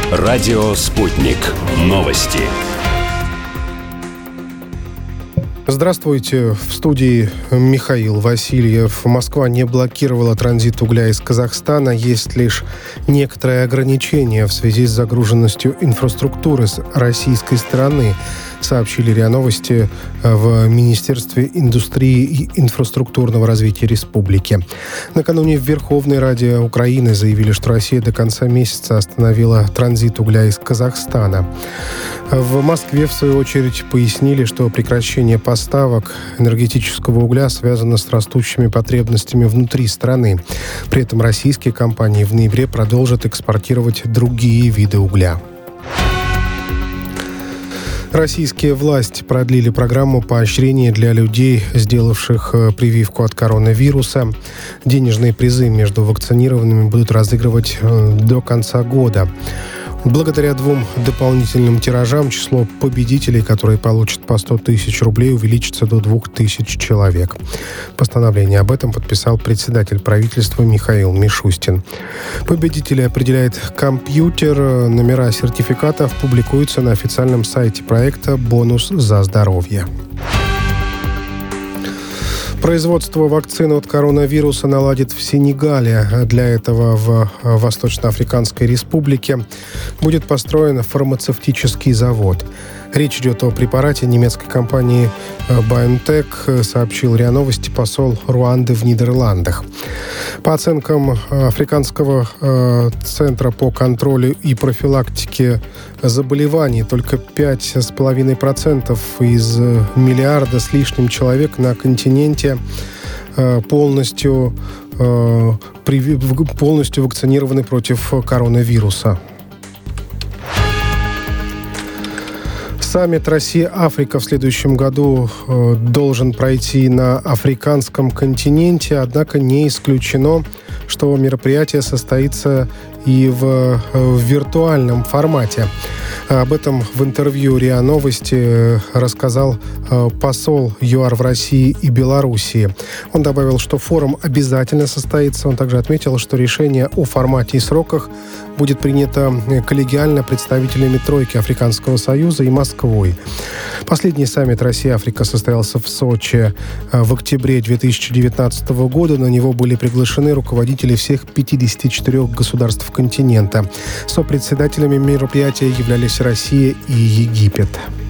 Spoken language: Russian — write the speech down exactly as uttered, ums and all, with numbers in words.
Радио «Спутник». Новости. Здравствуйте. В студии Михаил Васильев. Москва не блокировала транзит угля из Казахстана. Есть лишь некоторые ограничения в связи с загруженностью инфраструктуры с российской стороны, сообщили РИА Новости в Министерстве индустрии и инфраструктурного развития республики. Накануне в Верховной Раде Украины заявили, что Россия до конца месяца остановила транзит угля из Казахстана. В Москве, в свою очередь, пояснили, что прекращение поставок энергетического угля связано с растущими потребностями внутри страны. При этом российские компании в ноябре продолжат экспортировать другие виды угля. Российские власти продлили программу поощрения для людей, сделавших прививку от коронавируса. Денежные призы между вакцинированными будут разыгрывать до конца года. Благодаря двум дополнительным тиражам число победителей, которые получат по сто тысяч рублей, увеличится до двух тысяч человек. Постановление об этом подписал председатель правительства Михаил Мишустин. Победителей определяет компьютер. Номера сертификатов публикуются на официальном сайте проекта «Бонус за здоровье». Производство вакцины от коронавируса наладит в Сенегале. Для этого в Восточноафриканской Республике будет построен фармацевтический завод. Речь идет о препарате немецкой компании BioNTech, сообщил РИА Новости посол Руанды в Нидерландах. По оценкам Африканского центра по контролю и профилактике заболеваний, только пять с половиной процентов из миллиарда с лишним человек на континенте полностью, полностью вакцинированы против коронавируса. Саммит Россия-Африка в следующем году э, должен пройти на африканском континенте, однако не исключено, что мероприятие состоится и в, в виртуальном формате. Об этом в интервью РИА Новости рассказал э, посол ЮАР в России и Белоруссии. Он добавил, что форум обязательно состоится. Он также отметил, что решение о формате и сроках будет принято коллегиально представителями тройки Африканского союза и Москвой. Последний саммит Россия-Африка состоялся в Сочи в октябре две тысячи девятнадцатого года. На него были приглашены руководители всех пятидесяти четырёх государств континента. Сопредседателями мероприятия являлись Россия и Египет.